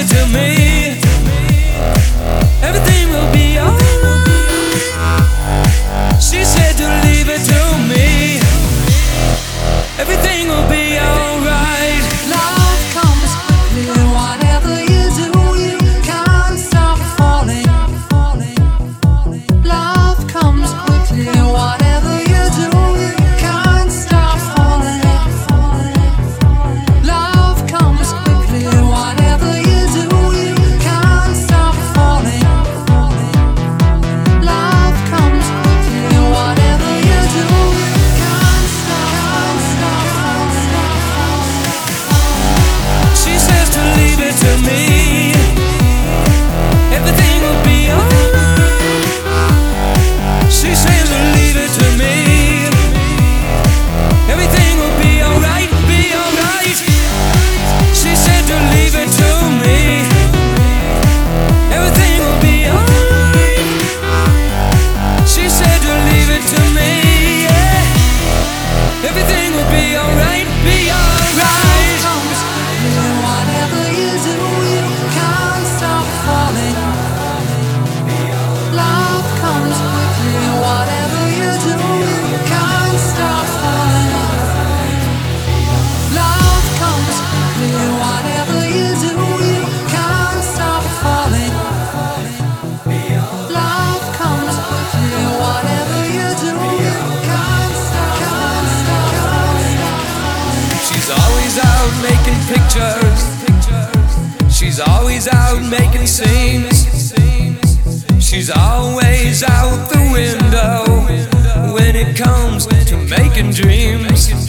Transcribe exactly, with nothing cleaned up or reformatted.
it to me. Everything will be alright. She said to leave it to me. Everything will be alright. Love comes quickly, whatever you do, you can't stop falling. Love comes quickly, whatever you do, you can't stop falling. Love comes quickly, whatever you do, you can't stop falling. Love comes quickly, whatever you do, you can't stop, stop, stop. She says to leave it to me. Everything will be alright. She says to leave it to me. Everything will be alright, be alright. She said to leave it to me. Everything will be alright. She said to leave it to me. Yeah. Everything will be alright, be alright. Comes quickly, whatever you do, you can't stop falling. Love comes quickly, whatever you do, you can't stop falling. Love comes quickly, whatever you do, you can't stop falling. Love comes quickly, whatever you do, you can't stop, can't stop, can't stop. She's always out making pictures. She's always out making scenes. She's always out the window when it comes to making dreams.